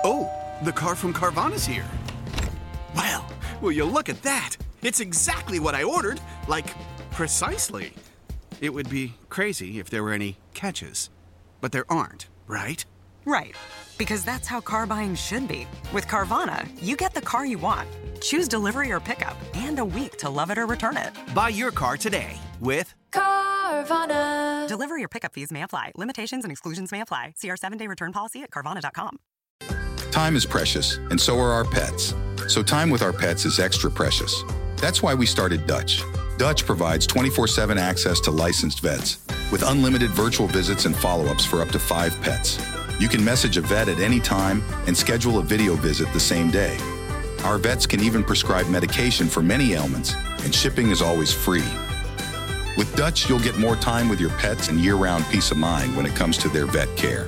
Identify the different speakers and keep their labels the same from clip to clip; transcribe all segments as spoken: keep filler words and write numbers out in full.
Speaker 1: Oh, the car from Carvana's here. Well, will you look at that? It's exactly what I ordered, like, precisely. It would be crazy if there were any catches, but there aren't, right?
Speaker 2: Right, because that's how car buying should be. With Carvana, you get the car you want. Choose delivery or pickup, and a week to love it or return it.
Speaker 1: Buy your car today with
Speaker 2: Carvana. Delivery or pickup fees may apply. Limitations and exclusions may apply. See our seven-day return policy at Carvana dot com.
Speaker 3: Time is precious, and so are our pets. So time with our pets is extra precious. That's why we started Dutch. Dutch provides twenty-four seven access to licensed vets with unlimited virtual visits and follow-ups for up to five pets. You can message a vet at any time and schedule a video visit the same day. Our vets can even prescribe medication for many ailments, and shipping is always free. With Dutch, you'll get more time with your pets and year-round peace of mind when it comes to their vet care.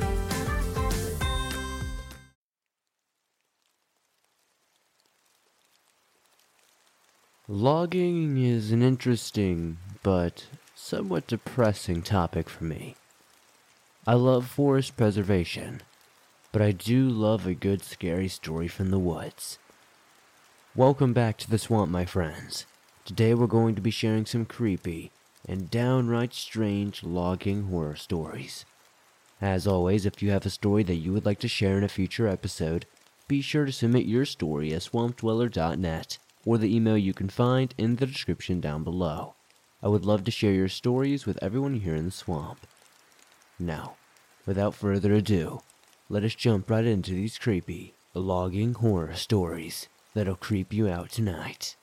Speaker 4: Logging is an interesting, but somewhat depressing topic for me. I love forest preservation, but I do love a good scary story from the woods. Welcome back to the swamp, my friends. Today we're going to be sharing some creepy and downright strange logging horror stories. As always, if you have a story that you would like to share in a future episode, be sure to submit your story at swamp dweller dot net or the email you can find in the description down below. I would love to share your stories with everyone here in the swamp. Now, without further ado, let us jump right into these creepy logging horror stories that'll creep you out tonight.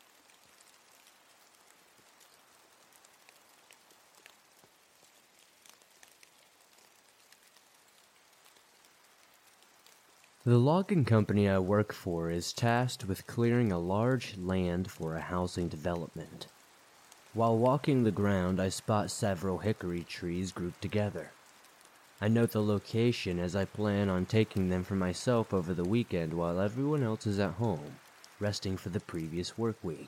Speaker 4: The logging company I work for is tasked with clearing a large land for a housing development. While walking the ground, I spot several hickory trees grouped together. I note the location as I plan on taking them for myself over the weekend while everyone else is at home, resting for the previous work week.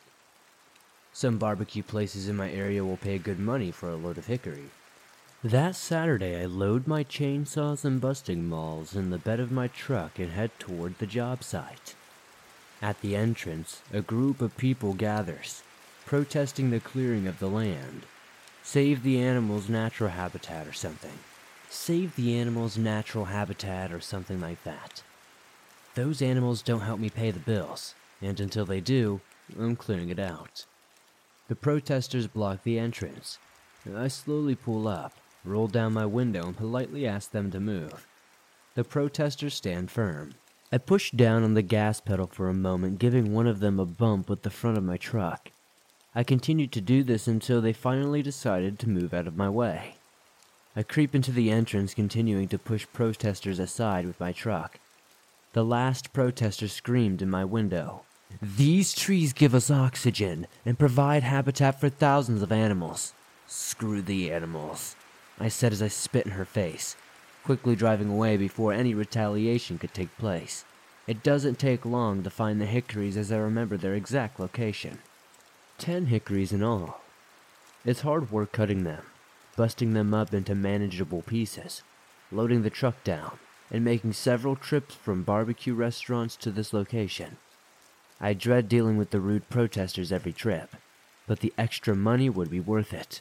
Speaker 4: Some barbecue places in my area will pay good money for a load of hickory. That Saturday, I load my chainsaws and busting mauls in the bed of my truck and head toward the job site. At the entrance, a group of people gathers, protesting the clearing of the land. Save the animals' natural habitat or something. Save the animals' natural habitat or something like that. Those animals don't help me pay the bills, and until they do, I'm clearing it out. The protesters block the entrance. I slowly pull up, roll down my window, and politely ask them to move. The protesters stand firm. I push down on the gas pedal for a moment, giving one of them a bump with the front of my truck. I continued to do this until they finally decided to move out of my way. I creep into the entrance, continuing to push protesters aside with my truck. The last protester screamed in my window, "These trees give us oxygen and provide habitat for thousands of animals." "Screw the animals," I said as I spit in her face, quickly driving away before any retaliation could take place. It doesn't take long to find the hickories as I remember their exact location. Ten hickories in all. It's hard work cutting them, busting them up into manageable pieces, loading the truck down, and making several trips from barbecue restaurants to this location. I dread dealing with the rude protesters every trip, but the extra money would be worth it.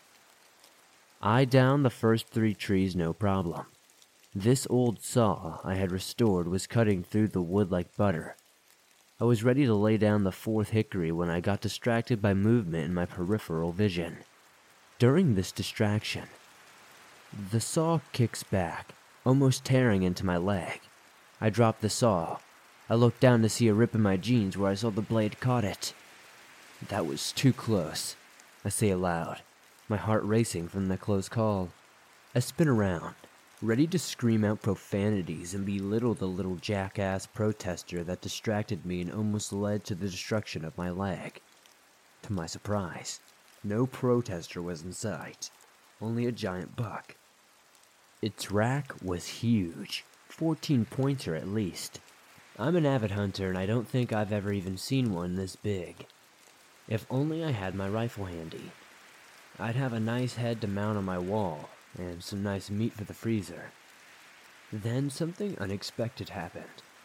Speaker 4: I downed the first three trees no problem. This old saw I had restored was cutting through the wood like butter. I was ready to lay down the fourth hickory when I got distracted by movement in my peripheral vision. During this distraction, the saw kicks back, almost tearing into my leg. I dropped the saw. I looked down to see a rip in my jeans where I saw the blade caught it. That was too close, I say aloud, my heart racing from the close call. I spin around, ready to scream out profanities and belittle the little jackass protester that distracted me and almost led to the destruction of my leg. To my surprise, no protester was in sight, only a giant buck. Its rack was huge, fourteen-pointer at least. I'm an avid hunter and I don't think I've ever even seen one this big. If only I had my rifle handy. I'd have a nice head to mount on my wall, and some nice meat for the freezer. Then something unexpected happened.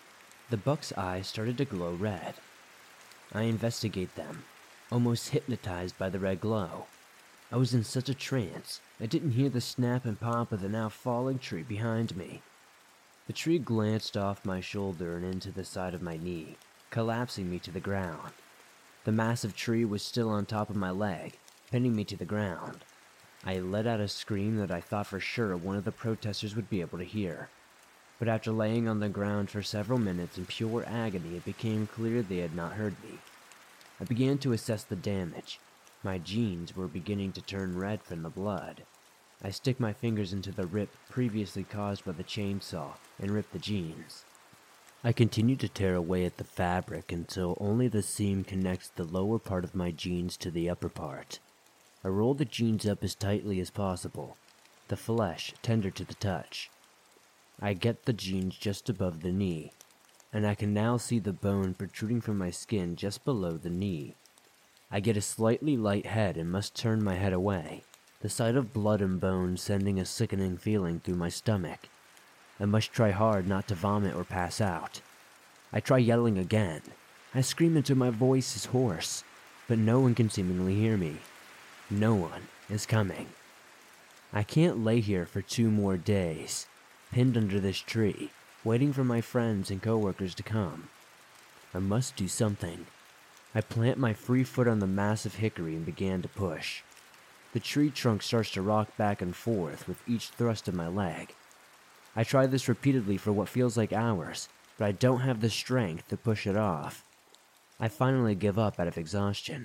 Speaker 4: The buck's eyes started to glow red. I investigate them, almost hypnotized by the red glow. I was in such a trance, I didn't hear the snap and pop of the now falling tree behind me. The tree glanced off my shoulder and into the side of my knee, collapsing me to the ground. The massive tree was still on top of my leg, pinning me to the ground. I let out a scream that I thought for sure one of the protesters would be able to hear. But after laying on the ground for several minutes in pure agony, it became clear they had not heard me. I began to assess the damage. My jeans were beginning to turn red from the blood. I stick my fingers into the rip previously caused by the chainsaw and rip the jeans. I continue to tear away at the fabric until only the seam connects the lower part of my jeans to the upper part. I roll the jeans up as tightly as possible, the flesh tender to the touch. I get the jeans just above the knee, and I can now see the bone protruding from my skin just below the knee. I get a slightly light head and must turn my head away, the sight of blood and bone sending a sickening feeling through my stomach. I must try hard not to vomit or pass out. I try yelling again. I scream until my voice is hoarse, but no one can seemingly hear me. No one is coming. I can't lay here for two more days, pinned under this tree, waiting for my friends and coworkers to come. I must do something. I plant my free foot on the massive hickory and began to push. The tree trunk starts to rock back and forth with each thrust of my leg. I try this repeatedly for what feels like hours, but I don't have the strength to push it off. I finally give up out of exhaustion.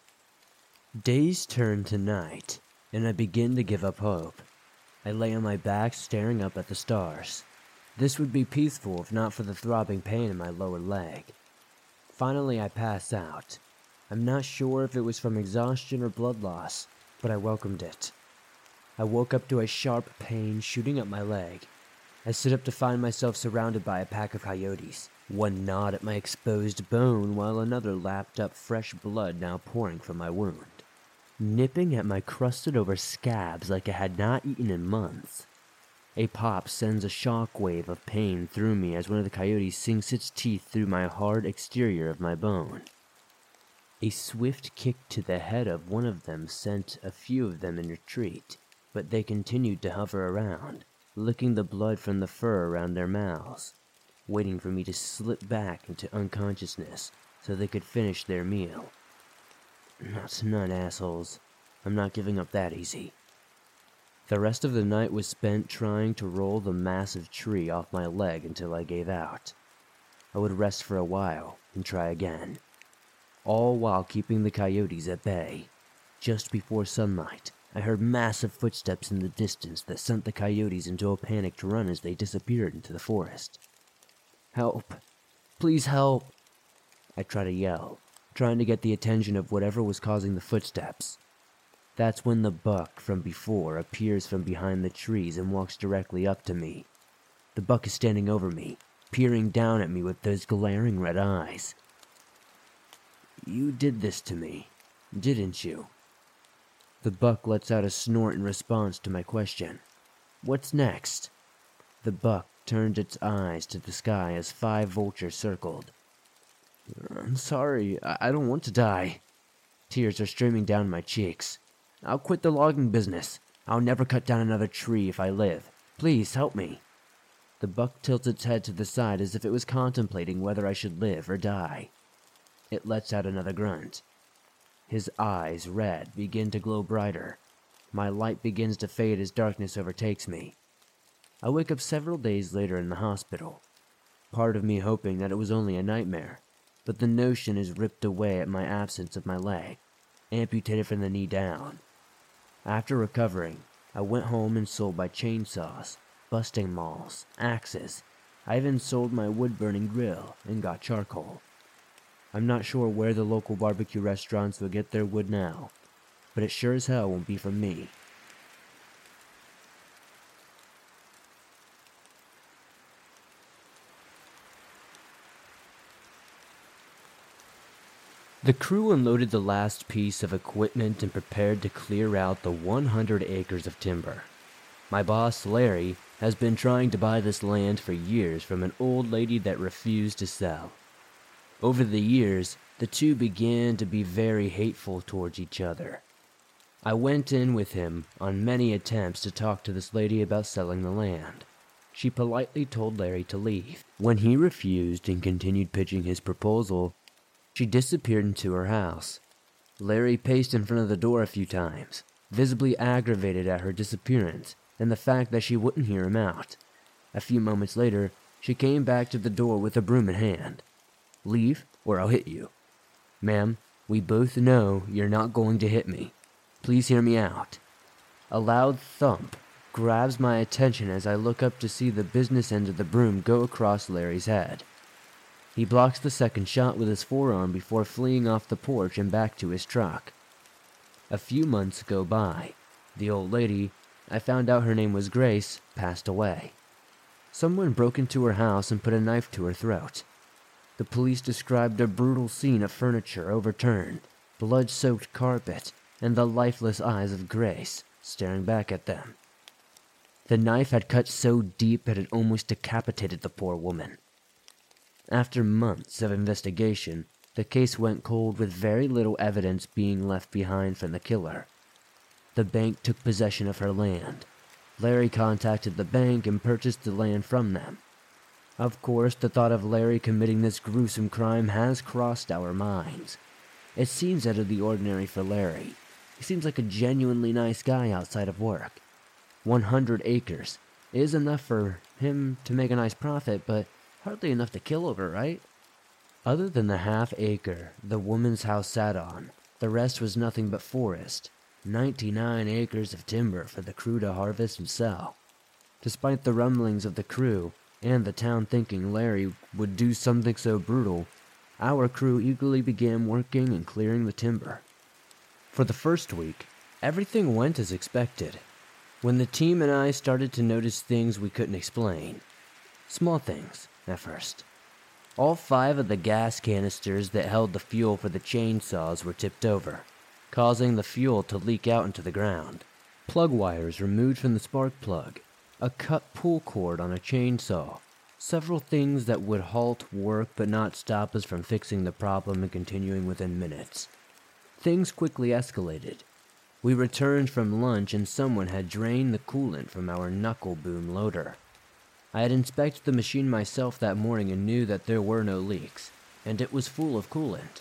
Speaker 4: Days turn to night, and I begin to give up hope. I lay on my back staring up at the stars. This would be peaceful if not for the throbbing pain in my lower leg. Finally, I pass out. I'm not sure if it was from exhaustion or blood loss, but I welcomed it. I woke up to a sharp pain shooting up my leg. I sit up to find myself surrounded by a pack of coyotes. One gnawed at my exposed bone while another lapped up fresh blood now pouring from my wound, nipping at my crusted over scabs like I had not eaten in months. A pop sends a shock wave of pain through me as one of the coyotes sinks its teeth through my hard exterior of my bone. A swift kick to the head of one of them sent a few of them in retreat, but they continued to hover around, licking the blood from the fur around their mouths, waiting for me to slip back into unconsciousness so they could finish their meal. Not tonight, assholes. I'm not giving up that easy. The rest of the night was spent trying to roll the massive tree off my leg until I gave out. I would rest for a while and try again, all while keeping the coyotes at bay. Just before sunlight, I heard massive footsteps in the distance that sent the coyotes into a panicked run as they disappeared into the forest. Help! Please help! I try to yell, trying to get the attention of whatever was causing the footsteps. That's when the buck from before appears from behind the trees and walks directly up to me. The buck is standing over me, peering down at me with those glaring red eyes. You did this to me, didn't you? The buck lets out a snort in response to my question. What's next? The buck turned its eyes to the sky as five vultures circled. I'm sorry, I, I don't want to die. Tears are streaming down my cheeks. I'll quit the logging business. I'll never cut down another tree if I live. Please help me. The buck tilts its head to the side as if it was contemplating whether I should live or die. It lets out another grunt. His eyes, red, begin to glow brighter. My light begins to fade as darkness overtakes me. I wake up several days later in the hospital, part of me hoping that it was only a nightmare, but the notion is ripped away at my absence of my leg, amputated from the knee down. After recovering, I went home and sold my chainsaws, busting mauls, axes. I even sold my wood-burning grill and got charcoal. I'm not sure where the local barbecue restaurants will get their wood now, but it sure as hell won't be from me. The crew unloaded the last piece of equipment and prepared to clear out the one hundred acres of timber. My boss, Larry, has been trying to buy this land for years from an old lady that refused to sell. Over the years, the two began to be very hateful towards each other. I went in with him on many attempts to talk to this lady about selling the land. She politely told Larry to leave. When he refused and continued pitching his proposal, she disappeared into her house. Larry paced in front of the door a few times, visibly aggravated at her disappearance and the fact that she wouldn't hear him out. A few moments later, she came back to the door with a broom in hand. "Leave, or I'll hit you." "Ma'am, we both know you're not going to hit me. Please hear me out." A loud thump grabs my attention as I look up to see the business end of the broom go across Larry's head. He blocks the second shot with his forearm before fleeing off the porch and back to his truck. A few months go by. The old lady, I found out her name was Grace, passed away. Someone broke into her house and put a knife to her throat. The police described a brutal scene of furniture overturned, blood-soaked carpet, and the lifeless eyes of Grace staring back at them. The knife had cut so deep that it almost decapitated the poor woman. After months of investigation, the case went cold with very little evidence being left behind from the killer. The bank took possession of her land. Larry contacted the bank and purchased the land from them. Of course, the thought of Larry committing this gruesome crime has crossed our minds. It seems out of the ordinary for Larry. He seems like a genuinely nice guy outside of work. one hundred acres is enough for him to make a nice profit, but hardly enough to kill over, right? Other than the half acre the woman's house sat on, the rest was nothing but forest. ninety-nine acres of timber for the crew to harvest and sell. Despite the rumblings of the crew and the town thinking Larry would do something so brutal, our crew eagerly began working and clearing the timber. For the first week, everything went as expected. When the team and I started to notice things we couldn't explain. Small things, at first. All five of the gas canisters that held the fuel for the chainsaws were tipped over, causing the fuel to leak out into the ground. Plug wires removed from the spark plug, a cut pull cord on a chainsaw, several things that would halt work but not stop us from fixing the problem and continuing within minutes. Things quickly escalated. We returned from lunch and someone had drained the coolant from our knuckle boom loader. I had inspected the machine myself that morning and knew that there were no leaks, and it was full of coolant.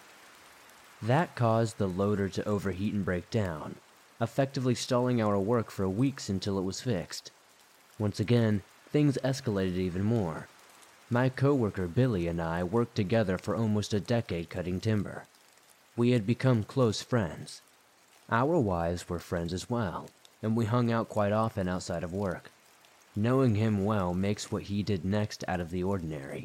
Speaker 4: That caused the loader to overheat and break down, effectively stalling our work for weeks until it was fixed. Once again, things escalated even more. My coworker Billy and I worked together for almost a decade cutting timber. We had become close friends. Our wives were friends as well, and we hung out quite often outside of work. Knowing him well makes what he did next out of the ordinary.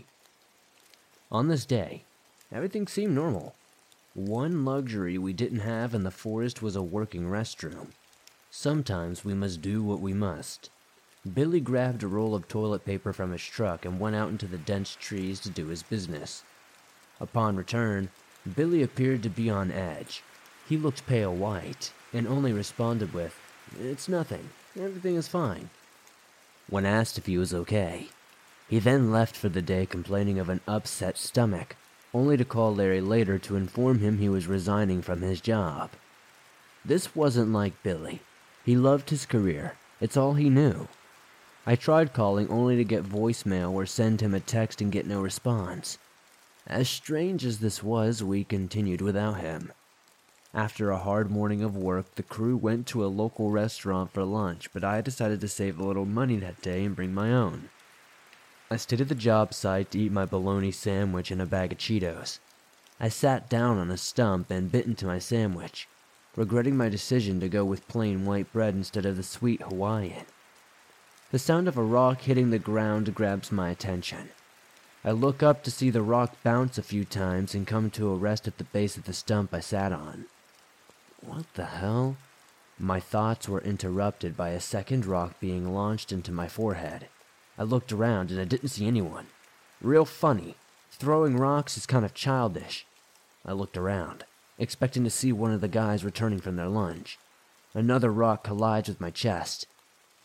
Speaker 4: On this day, everything seemed normal. One luxury we didn't have in the forest was a working restroom. Sometimes we must do what we must. Billy grabbed a roll of toilet paper from his truck and went out into the dense trees to do his business. Upon return, Billy appeared to be on edge. He looked pale white, and only responded with, "It's nothing. Everything is fine." When asked if he was okay, he then left for the day complaining of an upset stomach, only to call Larry later to inform him he was resigning from his job. This wasn't like Billy. He loved his career. It's all he knew. I tried calling only to get voicemail or send him a text and get no response. As strange as this was, we continued without him. After a hard morning of work, the crew went to a local restaurant for lunch, but I decided to save a little money that day and bring my own. I stayed at the job site to eat my bologna sandwich and a bag of Cheetos. I sat down on a stump and bit into my sandwich, regretting my decision to go with plain white bread instead of the sweet Hawaiian. The sound of a rock hitting the ground grabs my attention. I look up to see the rock bounce a few times and come to a rest at the base of the stump I sat on. What the hell? My thoughts were interrupted by a second rock being launched into my forehead. I looked around and I didn't see anyone. Real funny. Throwing rocks is kind of childish. I looked around, expecting to see one of the guys returning from their lunch. Another rock collides with my chest.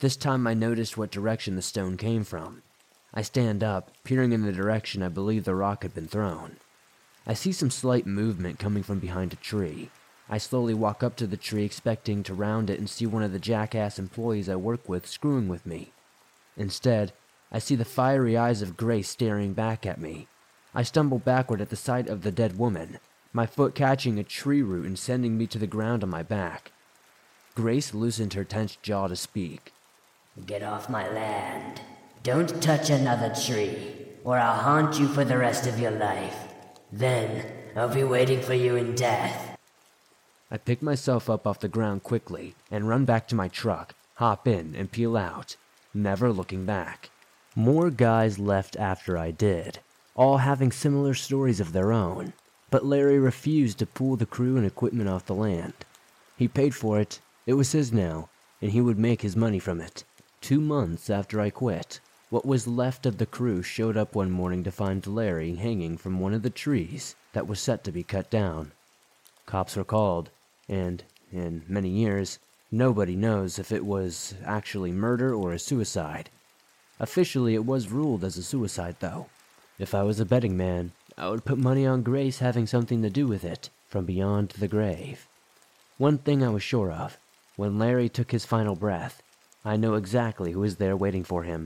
Speaker 4: This time I noticed what direction the stone came from. I stand up, peering in the direction I believe the rock had been thrown. I see some slight movement coming from behind a tree. I slowly walk up to the tree, expecting to round it and see one of the jackass employees I work with screwing with me. Instead, I see the fiery eyes of Grace staring back at me. I stumble backward at the sight of the dead woman, my foot catching a tree root and sending me to the ground on my back. Grace loosened her tense jaw to speak.
Speaker 5: Get off my land. Don't touch another tree, or I'll haunt you for the rest of your life. Then, I'll be waiting for you in death.
Speaker 4: I pick myself up off the ground quickly and run back to my truck, hop in, and peel out, never looking back. More guys left after I did, all having similar stories of their own, but Larry refused to pull the crew and equipment off the land. He paid for it, it was his now, and he would make his money from it. Two months after I quit, what was left of the crew showed up one morning to find Larry hanging from one of the trees that was set to be cut down. Cops were called, and, in many years, nobody knows if it was actually murder or a suicide. Officially, it was ruled as a suicide, though. If I was a betting man, I would put money on Grace having something to do with it, from beyond the grave. One thing I was sure of, when Larry took his final breath, I know exactly who was there waiting for him.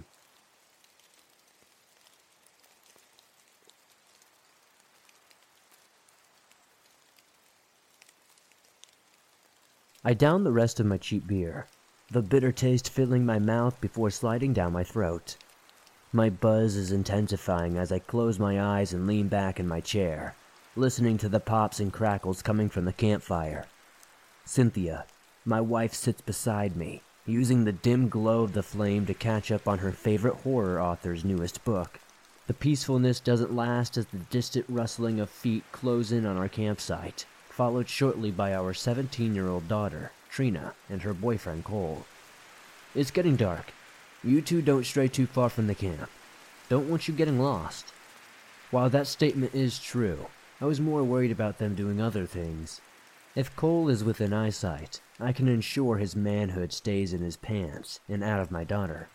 Speaker 4: I downed the rest of my cheap beer, the bitter taste filling my mouth before sliding down my throat. My buzz is intensifying as I close my eyes and lean back in my chair, listening to the pops and crackles coming from the campfire. Cynthia, my wife, sits beside me, using the dim glow of the flame to catch up on her favorite horror author's newest book. The peacefulness doesn't last as the distant rustling of feet close in on our campsite, followed shortly by our seventeen-year-old daughter, Trina, and her boyfriend, Cole. It's getting dark. You two don't stray too far from the camp. Don't want you getting lost. While that statement is true, I was more worried about them doing other things. If Cole is within eyesight, I can ensure his manhood stays in his pants and out of my daughter.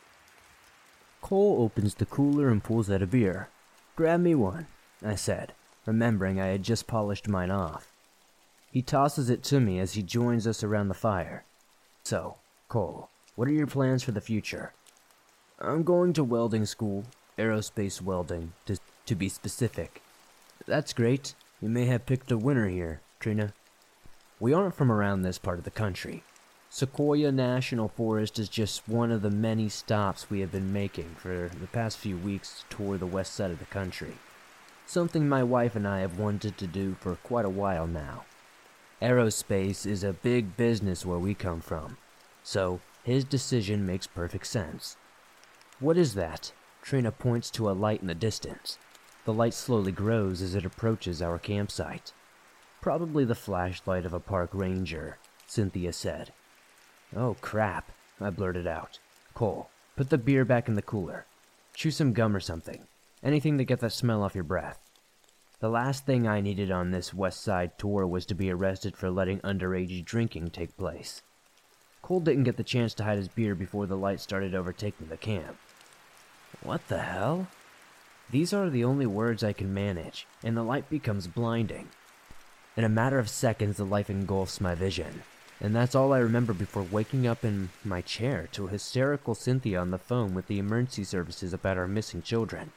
Speaker 4: Cole opens the cooler and pulls out a beer. "Grab me one," I said, remembering I had just polished mine off. He tosses it to me as he joins us around the fire. "So, Cole, what are your plans for the future?" "I'm going to welding school, aerospace welding, to, to be specific." "That's great. You may have picked a winner here, Trina." We aren't from around this part of the country. Sequoia National Forest is just one of the many stops we have been making for the past few weeks to tour the west side of the country. Something my wife and I have wanted to do for quite a while now. Aerospace is a big business where we come from, so his decision makes perfect sense. "What is that?" Trina points to a light in the distance. The light slowly grows as it approaches our campsite. "Probably the flashlight of a park ranger," Cynthia said. "Oh, crap," I blurted out. "Cole, put the beer back in the cooler. Chew some gum or something. Anything to get that smell off your breath." The last thing I needed on this West Side tour was to be arrested for letting underage drinking take place. Cole didn't get the chance to hide his beer before the light started overtaking the camp. "What the hell?" These are the only words I can manage, and the light becomes blinding. In a matter of seconds, the light engulfs my vision, and that's all I remember before waking up in my chair to a hysterical Cynthia on the phone with the emergency services about our missing children.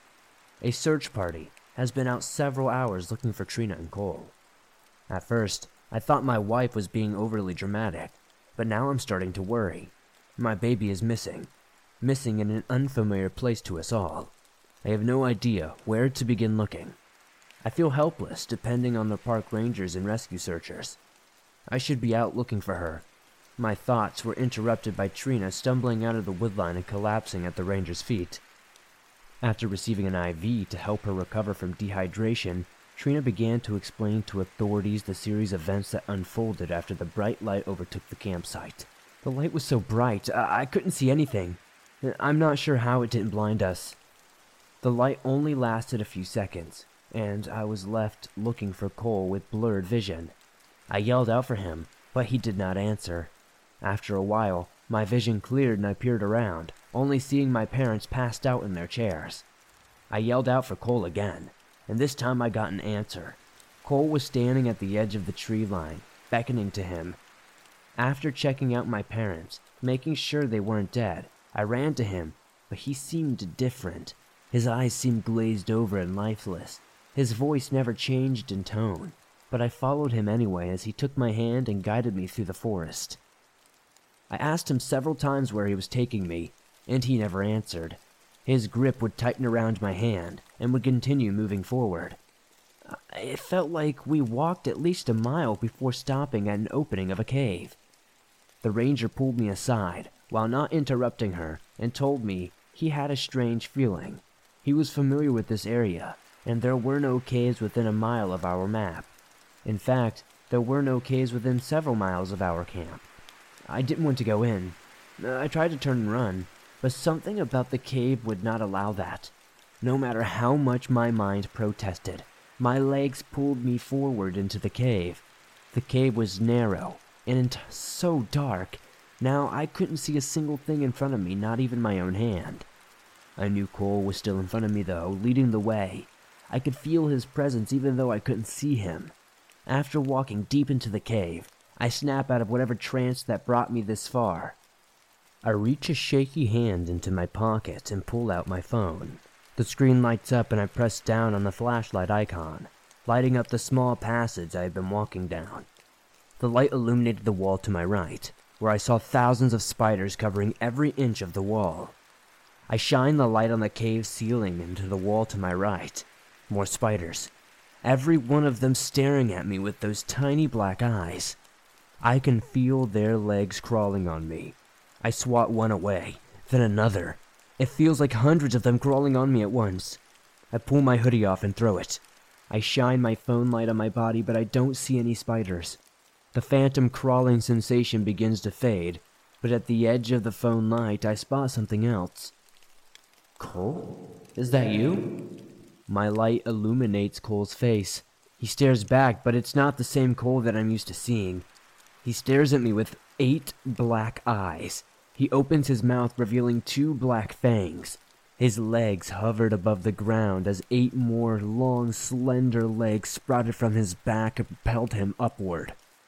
Speaker 4: A search party has been out several hours looking for Trina and Cole. At first, I thought my wife was being overly dramatic, but now I'm starting to worry. My baby is missing, missing in an unfamiliar place to us all. I have no idea where to begin looking. I feel helpless, depending on the park rangers and rescue searchers. I should be out looking for her. My thoughts were interrupted by Trina stumbling out of the woodline and collapsing at the ranger's feet. After receiving an I V to help her recover from dehydration, Trina began to explain to authorities the series of events that unfolded after the bright light overtook the campsite. The light was so bright, I, I couldn't see anything. I'm not sure how it didn't blind us. The light only lasted a few seconds, and I was left looking for Cole with blurred vision. I yelled out for him, but he did not answer. After a while, My vision cleared and I peered around, only seeing my parents passed out in their chairs. I yelled out for Cole again, and this time I got an answer. Cole was standing at the edge of the tree line, beckoning to him. After checking out my parents, making sure they weren't dead, I ran to him, but he seemed different. His eyes seemed glazed over and lifeless. His voice never changed in tone, but I followed him anyway as he took my hand and guided me through the forest. I asked him several times where he was taking me, and he never answered. His grip would tighten around my hand and would continue moving forward. It felt like we walked at least a mile before stopping at an opening of a cave. The ranger pulled me aside, while not interrupting her, and told me he had a strange feeling. He was familiar with this area, and there were no caves within a mile of our map. In fact, there were no caves within several miles of our camp. I didn't want to go in. I tried to turn and run, but something about the cave would not allow that. No matter how much my mind protested, my legs pulled me forward into the cave. The cave was narrow and so dark. Now I couldn't see a single thing in front of me, not even my own hand. I knew Cole was still in front of me though, leading the way. I could feel his presence even though I couldn't see him. After walking deep into the cave, I snap out of whatever trance that brought me this far. I reach a shaky hand into my pocket and pull out my phone. The screen lights up and I press down on the flashlight icon, lighting up the small passage I had been walking down. The light illuminated the wall to my right, where I saw thousands of spiders covering every inch of the wall. I shine the light on the cave ceiling into the wall to my right. More spiders. Every one of them staring at me with those tiny black eyes. I can feel their legs crawling on me. I swat one away, then another. It feels like hundreds of them crawling on me at once. I pull my hoodie off and throw it. I shine my phone light on my body, but I don't see any spiders. The phantom crawling sensation begins to fade, but at the edge of the phone light, I spot something else. Cole? Is that you? My light illuminates Cole's face. He stares back, but it's not the same Cole that I'm used to seeing. He stares at me with eight black eyes. He opens his mouth, revealing two black fangs. His legs hovered above the ground as eight more long, slender legs sprouted from his back and propelled him upward.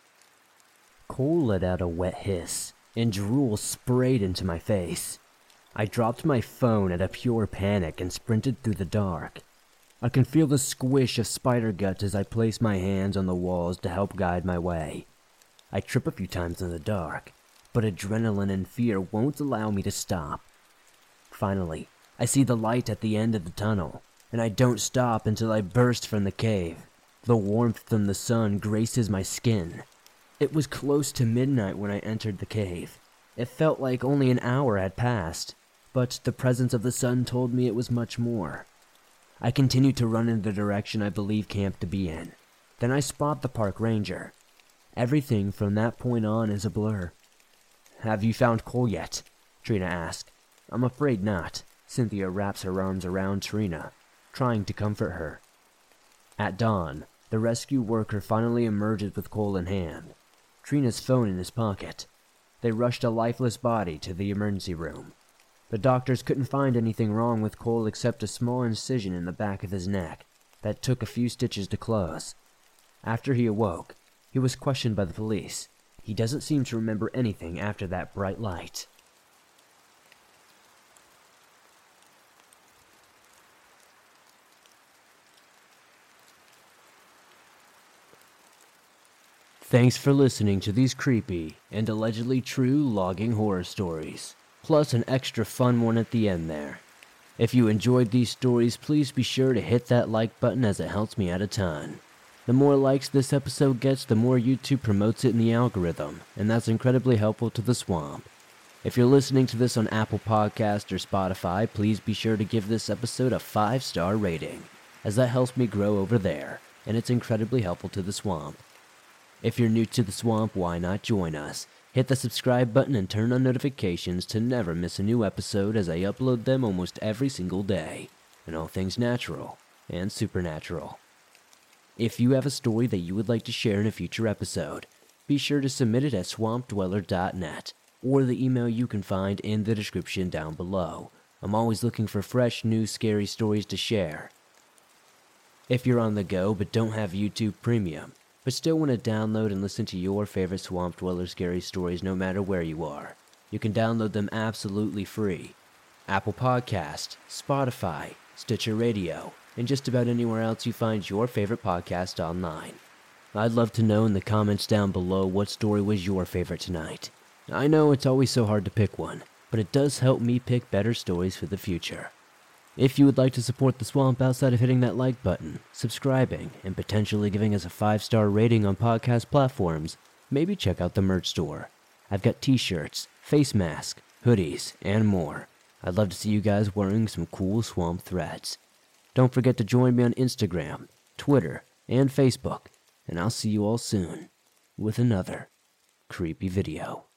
Speaker 4: Cole let out a wet hiss, and drool sprayed into my face. I dropped my phone at a pure panic and sprinted through the dark. I can feel the squish of spider guts as I place my hands on the walls to help guide my way. I trip a few times in the dark, but adrenaline and fear won't allow me to stop. Finally, I see the light at the end of the tunnel, and I don't stop until I burst from the cave. The warmth from the sun graces my skin. It was close to midnight when I entered the cave. It felt like only an hour had passed, but the presence of the sun told me it was much more. I continued to run in the direction I believe camp to be in. Then I spot the park ranger. Everything from that point on is a blur. "Have you found Cole yet?" Trina asked. "I'm afraid not." Cynthia wraps her arms around Trina, trying to comfort her. At dawn, the rescue worker finally emerges with Cole in hand, Trina's phone in his pocket. They rushed a lifeless body to the emergency room. The doctors couldn't find anything wrong with Cole except a small incision in the back of his neck that took a few stitches to close. After he awoke, he was questioned by the police. He doesn't seem to remember anything after that bright light. Thanks for listening to these creepy and allegedly true logging horror stories, plus an extra fun one at the end there. If you enjoyed these stories, please be sure to hit that like button as it helps me out a ton. The more likes this episode gets, the more YouTube promotes it in the algorithm, and that's incredibly helpful to the swamp. If you're listening to this on Apple Podcasts or Spotify, please be sure to give this episode a five star rating, as that helps me grow over there, and it's incredibly helpful to the swamp. If you're new to the swamp, why not join us? Hit the subscribe button and turn on notifications to never miss a new episode, as I upload them almost every single day, and all things natural and supernatural. If you have a story that you would like to share in a future episode, be sure to submit it at swamp dweller dot net or the email you can find in the description down below. I'm always looking for fresh, new, scary stories to share. If you're on the go but don't have YouTube Premium, but still want to download and listen to your favorite Swamp Dweller scary stories no matter where you are, you can download them absolutely free. Apple Podcast, Spotify, Stitcher Radio, and just about anywhere else you find your favorite podcast online. I'd love to know in the comments down below what story was your favorite tonight. I know it's always so hard to pick one, but it does help me pick better stories for the future. If you would like to support the Swamp outside of hitting that like button, subscribing, and potentially giving us a five-star rating on podcast platforms, maybe check out the merch store. I've got t-shirts, face masks, hoodies, and more. I'd love to see you guys wearing some cool Swamp threads. Don't forget to join me on Instagram, Twitter, and Facebook, and I'll see you all soon with another creepy video.